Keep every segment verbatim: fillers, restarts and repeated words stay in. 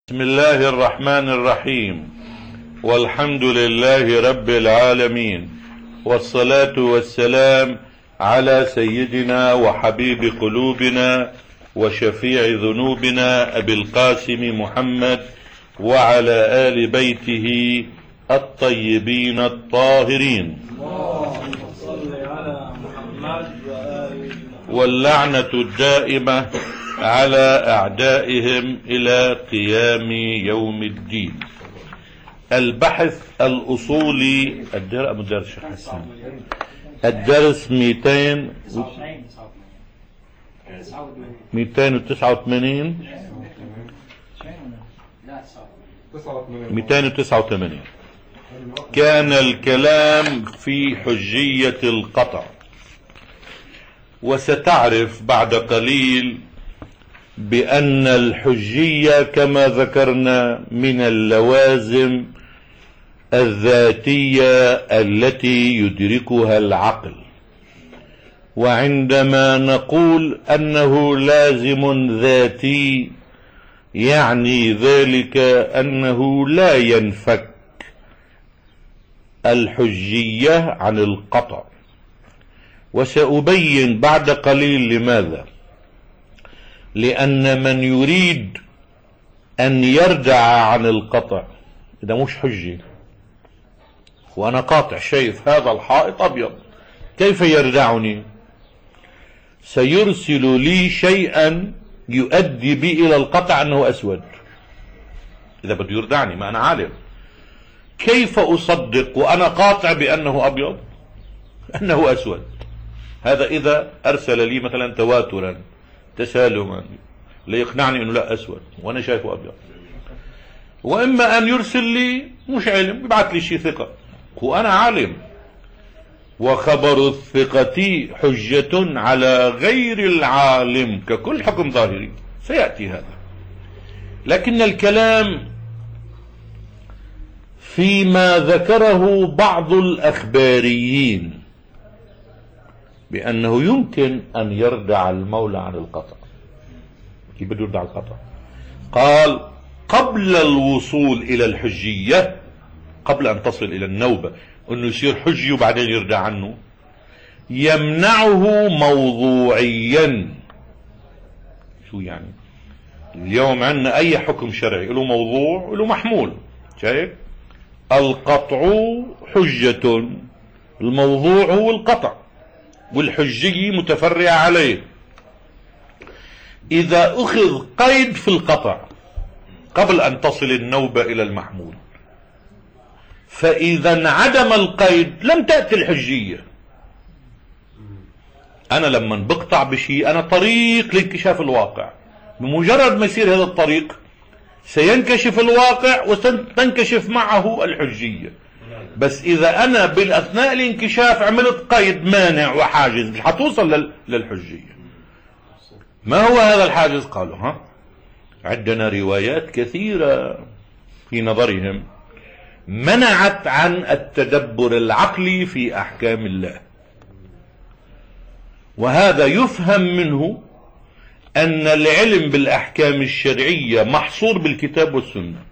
بسم الله الرحمن الرحيم، والحمد لله رب العالمين، والصلاة والسلام على سيدنا وحبيب قلوبنا وشفيع ذنوبنا أبي القاسم محمد وعلى آل بيته الطيبين الطاهرين، اللهم صل على محمد وآله، واللعنة الدائمة على أعدائهم إلى قيام يوم الدين. البحث الأصولي الدرس حسن الدرس مئتين مئتين وتسعة وثمانين مئتين وتسعة وثمانين. كان الكلام في حجية القطع، وستعرف بعد قليل بأن الحجية كما ذكرنا من اللوازم الذاتية التي يدركها العقل، وعندما نقول أنه لازم ذاتي يعني ذلك أنه لا ينفك الحجية عن القطع، وسأبين بعد قليل لماذا. لأن من يريد أن يرجع عن القطع إذا مش حجة، وأنا قاطع شايف هذا الحائط أبيض، كيف يردعني؟ سيرسل لي شيئا يؤدي بي إلى القطع أنه أسود إذا بده يردعني، ما أنا عالم. كيف أصدق وأنا قاطع بأنه أبيض أنه أسود؟ هذا إذا أرسل لي مثلا تواترا تسالما ليقنعني أنه لا أسود وأنا شايفه أبيض. وإما أن يرسل لي مش علم، يبعث لي شيء ثقة وأنا عالم، وخبر الثقة حجة على غير العالم ككل حكم ظاهري، سيأتي هذا. لكن الكلام فيما ذكره بعض الأخباريين بأنه يمكن أن يردع المولى عن القطع. كيف بده يردع القطع؟ قال قبل الوصول إلى الحجية، قبل أن تصل إلى النوبة أنه يصير حجي وبعدين يردع عنه، يمنعه موضوعيا. شو يعني؟ اليوم عندنا أي حكم شرعي له موضوع وله محمول، شايف؟ القطع حجة، الموضوع هو القطع، والحجية متفرعة عليه. إذا أخذ قيد في القطع قبل أن تصل النوبة إلى المحمول، فإذا انعدم القيد لم تأتي الحجية. أنا لما بقطع بشيء أنا طريق لانكشاف الواقع، بمجرد ما يصير هذا الطريق سينكشف الواقع وستنكشف معه الحجية. بس إذا أنا بالأثناء الانكشاف عملت قيد مانع وحاجز مش حتوصل للحجية. ما هو هذا الحاجز؟ قالوا ها عندنا روايات كثيرة في نظرهم منعت عن التدبر العقلي في أحكام الله، وهذا يفهم منه أن العلم بالأحكام الشرعية محصور بالكتاب والسنة.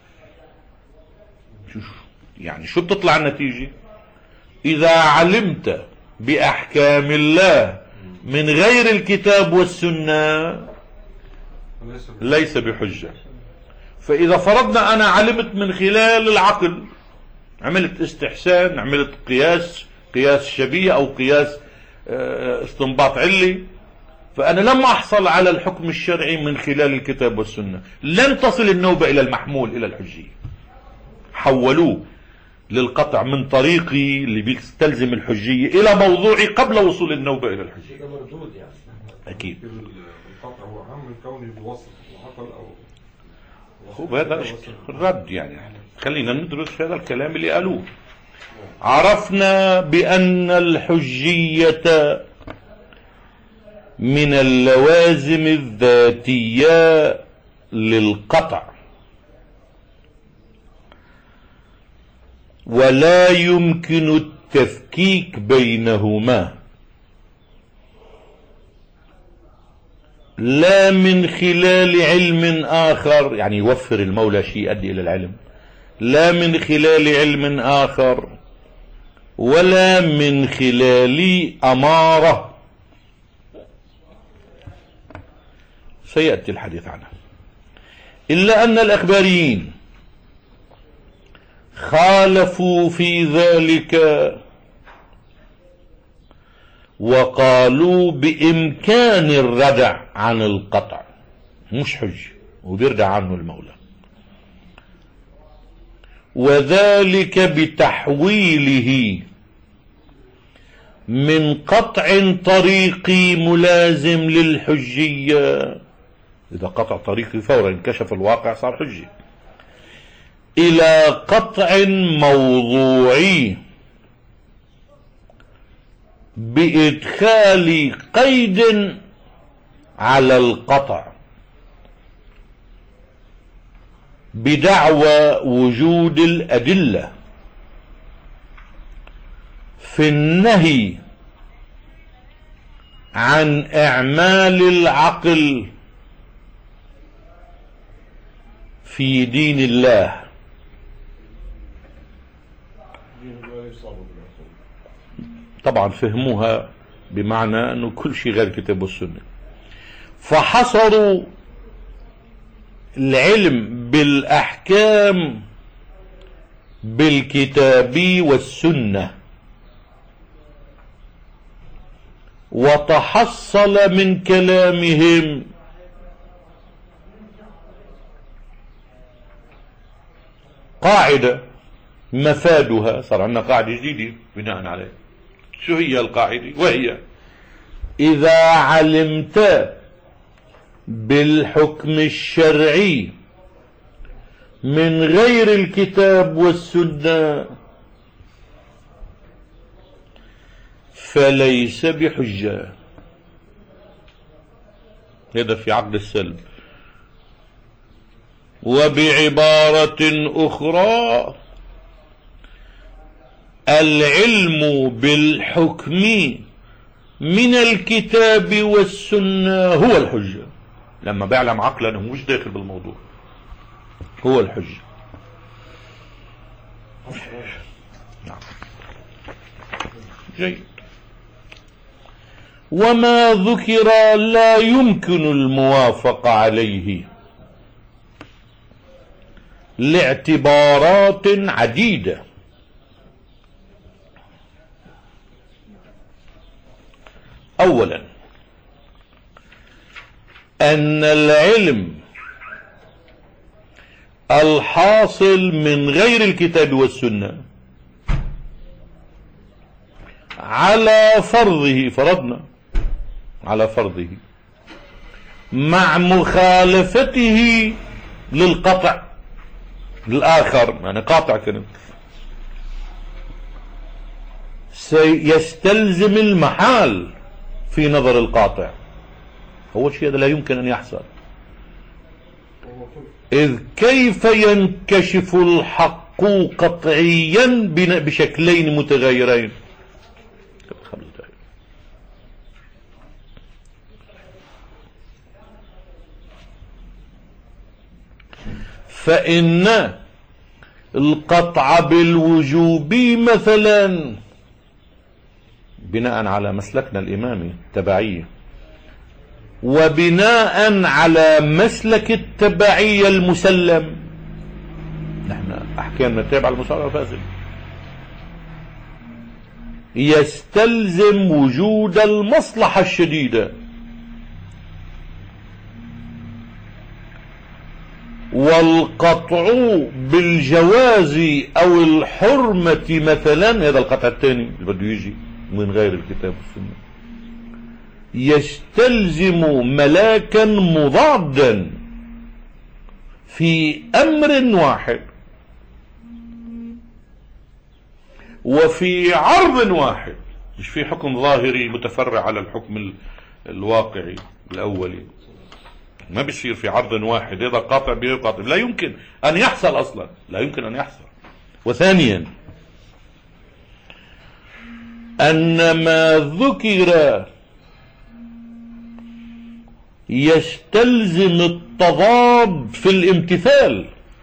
يعني شو بتطلع النتيجة؟ إذا علمت بأحكام الله من غير الكتاب والسنة ليس بحجة. فإذا فرضنا أنا علمت من خلال العقل، عملت استحسان، عملت قياس قياس شبيه أو قياس استنباط علي، فأنا لم أحصل على الحكم الشرعي من خلال الكتاب والسنة، لن تصل النوبة إلى المحمول إلى الحجية. حولوه للقطع من طريقي اللي بيستلزم الحجية إلى موضوعي قبل وصول النوبة إلى الحجية. مردود يعني أكيد. القطع هو أهم من كونه بوصف وعقل أو هو هذا الرد. يعني خلينا ندرس هذا الكلام اللي قالوه. عرفنا بأن الحجية من اللوازم الذاتية للقطع، ولا يمكن التفكيك بينهما. لا من خلال علم آخر، يعني يوفر المولى شيء يؤدي إلى العلم، لا من خلال علم آخر ولا من خلال أمارة سيأتي الحديث عنها، إلا أن الأخباريين خالفوا في ذلك وقالوا بإمكان الردع عن القطع، مش حج وبيردع عنه المولى، وذلك بتحويله من قطع طريقي ملازم للحجية، إذا قطع طريقي فورا انكشف الواقع صار حجي، إلى قطع موضوعي بإدخال قيد على القطع بدعوى وجود الأدلة في النهي عن إعمال العقل في دين الله. طبعا فهموها بمعنى أنه كل شيء غير الكتاب والسنة، فحصروا العلم بالأحكام بالكتاب والسنة، وتحصل من كلامهم قاعدة مفادها، صار عندنا قاعدة جديدة بناء عليه. شو هي القاعدة؟ وهي إذا علمت بالحكم الشرعي من غير الكتاب والسنة فليس بحجة. هذا في عقد السلب. وبعبارة أخرى العلم بالحكم من الكتاب والسنة هو الحجة، لما بيعلم عقلا انه مش داخل بالموضوع هو الحجة. نعم. جيد. وما ذكر لا يمكن الموافقة عليه لاعتبارات عديدة. أولا أن العلم الحاصل من غير الكتاب والسنة على فرضه، فرضنا على فرضه مع مخالفته للقطع الآخر، يعني قاطع كلمة، سيستلزم المحال في نظر القاطع. أول شيء هذا لا يمكن أن يحصل، إذ كيف ينكشف الحق قطعيا بشكلين متغيرين؟ فإن القطع بالوجوب مثلا بناء على مسلكنا الإمامي التبعية، وبناء على مسلك التبعية المسلم، نحن أحكامنا تابعة المسلم الفاسد، يستلزم وجود المصلحة الشديدة، والقطع بالجواز أو الحرمة مثلا، هذا القطع الثاني اللي بده يجي من غير الكتاب والسنة، يستلزم ملاكا مضادا في أمر واحد وفي عرض واحد، مش في حكم ظاهري متفرع على الحكم الواقعي الأولي، ما بيصير في عرض واحد هذا قاطع بيقاطع، لا يمكن أن يحصل أصلا، لا يمكن أن يحصل. وثانيا أن ما ذكر يستلزم التضاد في الامتثال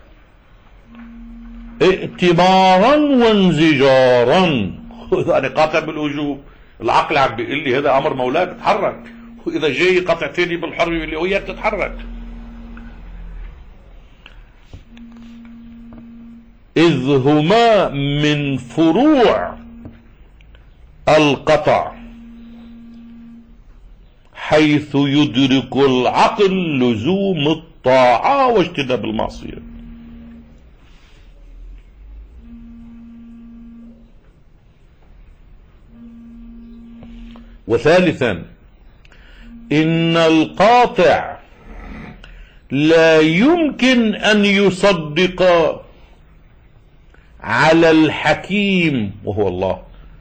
ائتبارا وانزجارا. أنا قاطع بالوجوب، العقل عم بيقول لي هذا أمر مولاك تتحرك، وإذا جاي قطع تاني بالحر يقول لي وياك تتحرك. إذ هما من فروع القطع، حيث يدرك العقل لزوم الطاعة واجتناب المعصية. وثالثا إن القاطع لا يمكن أن يصدق على الحكيم وهو الله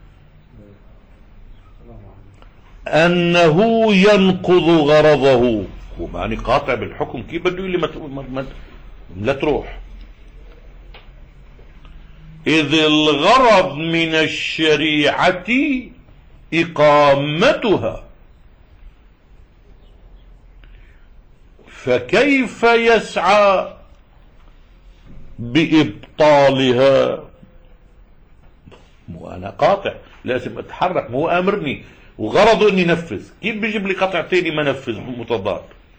أنه ينقض غرضه. ومعني قاطع بالحكم، كيف بده يقول لي ما, ما, لا تروح؟ إذ الغرض من الشريعة إقامتها، فكيف يسعى بإبطالها؟ مو أنا قاطع لازم أتحرك، مو أمرني وغرضه أني نفذ، كيف بيجيب لي قطع تاني ما نفذ متضاد؟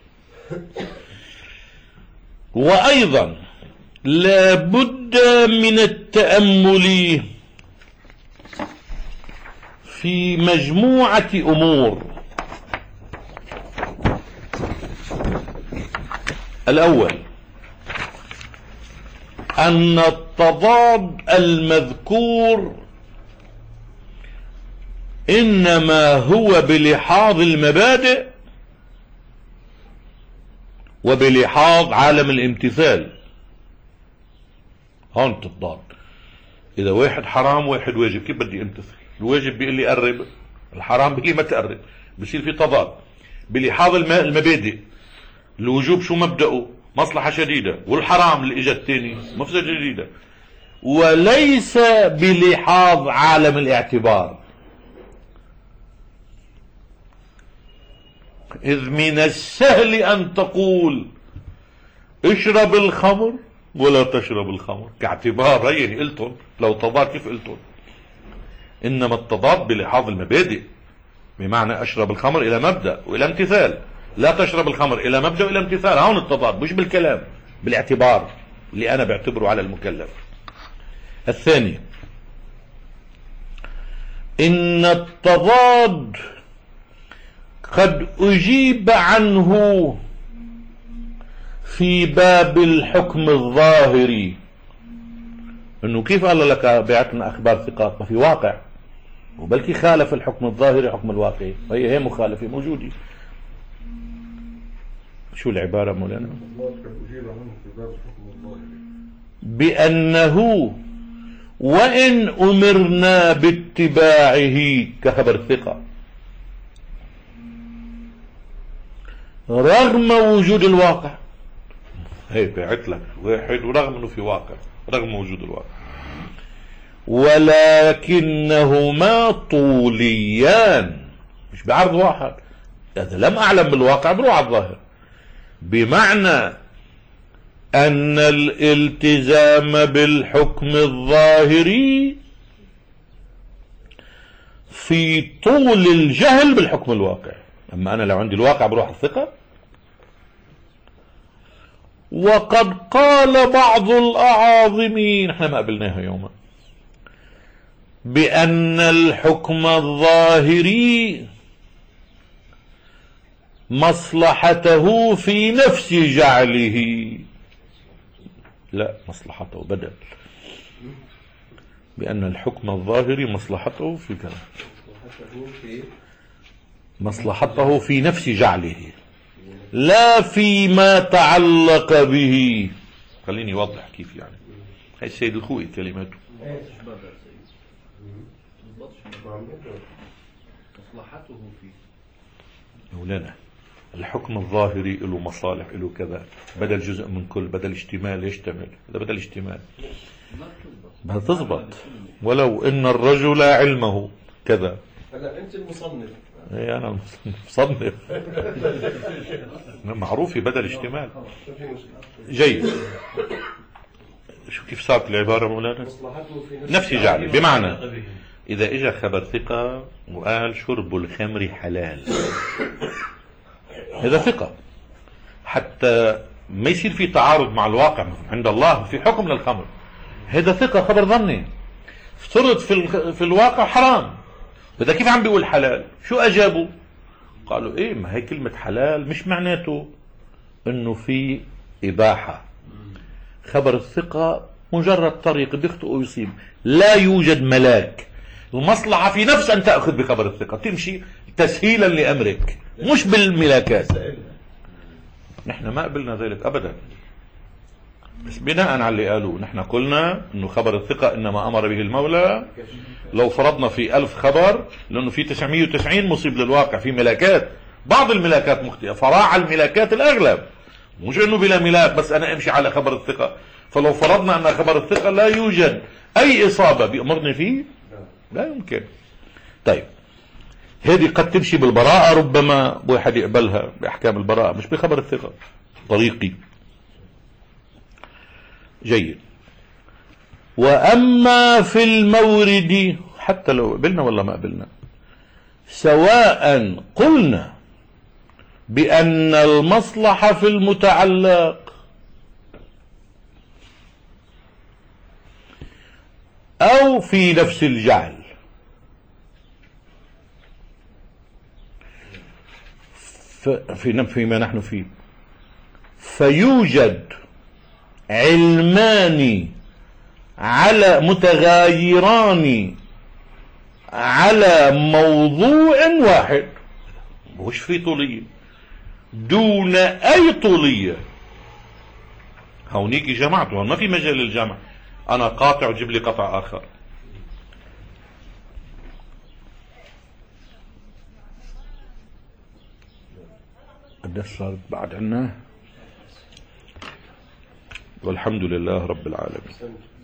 وأيضا لا بد من التأمل في مجموعة أمور. الأول أن التضاد المذكور إنما هو بلحاظ المبادئ وبلحاظ عالم الامتثال. هون تضاد. إذا واحد حرام واحد واجب، كيف بدي امتثل؟ الواجب بيقول لي قرب، الحرام بيقول لي ما تقرب، بصير في تضاد. بلحاظ المبادئ، الوجوب شو مبدأه؟ مصلحة شديدة، والحرام اللي اجى الثاني مفسدة جديدة. وليس بلحاظ عالم الاعتبار، إذ من السهل أن تقول اشرب الخمر ولا تشرب الخمر كاعتبار، هي قلتن لو تضاد كيف قلتن. إنما التضاد بلحاظ المبادئ، بمعنى أشرب الخمر إلى مبدأ وإلى امتثال، لا تشرب الخمر إلى مبدأ وإلى امتثال. هون التضاد، مش بالكلام، بالاعتبار اللي أنا بعتبره على المكلف. الثاني إن التضاد قد أجيب عنه في باب الحكم الظاهري، انه كيف قال لك بعتنا اخبار ثقات؟ ما في واقع، وبلكي خالف الحكم الظاهري حكم الواقعي، وهي هي مخالفة موجودة. شو العبارة مولانا؟ بأنه وإن أمرنا باتباعه كخبر الثقة رغم وجود الواقع، هي بعت لك واحد ورغم انه في واقع، رغم وجود الواقع، ولكنهما طوليان، مش بعرض واحد. إذا لم أعلم بالواقع بروح على الظاهر، بمعنى أن الالتزام بالحكم الظاهري في طول الجهل بالحكم الواقع. أما أنا لو عندي الواقع بروح الثقة. وقد قال بعض الأعاظمين، احنا ما قبلناها يوما، بأن الحكم الظاهري مصلحته في نفس جعله، لا مصلحته بدل، بأن الحكم الظاهري مصلحته في كذا، مصلحته في نفس جعله لا فيما تعلق به. خليني اوضح كيف يعني. هاي السيد الخوئي كلماته. مصلحته في مولانا الحكم الظاهري له مصالح، له كذا، بدل جزء من كل، بدل اشتمال يشتمل، هذا بدل اشتمال ما تزبط. ولو ان الرجل علمه كذا. هلا انت المصنف ايه انا مصنف معروف بدل اشتمال. جيد. شو كيف صارت العبارة مولانا؟ نفسي جعل، بمعنى إذا إجا خبر ثقة وقال شرب الخمر حلال، هذا ثقة، حتى ما يصير في تعارض مع الواقع عند الله في حكم للخمر، هذا ثقة خبر ظني، افترض في, في الواقع حرام، بدأ كيف عم بيقول حلال؟ شو أجابوا؟ قالوا إيه، ما هي كلمة حلال مش معناته إنه في إباحة، خبر الثقة مجرد طريق بيخطئ ويصيب، لا يوجد ملاك، المصلحة في نفس أن تأخذ بخبر الثقة، تمشي تسهيلا لأمرك مش بالملاكات. نحن ما قبلنا ذلك أبدا، بس بناء على اللي قالوه نحن قلنا أنه خبر الثقة إنما أمر به المولى. لو فرضنا في ألف خبر، لأنه في تسعمائة وتسعين مصيب للواقع، في ملاكات، بعض الملاكات مخطئة، فراعى الملاكات الأغلب، مش انه بلا ملاك بس انا امشي على خبر الثقة. فلو فرضنا ان خبر الثقة لا يوجد اي اصابة بيأمرني فيه، لا يمكن. طيب هذه قد تمشي بالبراءة، ربما واحد يقبلها باحكام البراءة مش بخبر الثقة، طريقي. جيد. واما في المورد، حتى لو قبلنا ولا ما قبلنا، سواء قلنا بأن المصلحة في المتعلق أو في نفس الجعل، في فيما نحن فيه، فيوجد علمان على متغايران على موضوع واحد، مش في طولية دون اي طولية. هونيك جمعته، ما في مجال للجمع، انا قاطع وجيب لي قطع اخر. قديش صارت بعد عنا؟ والحمد لله رب العالمين.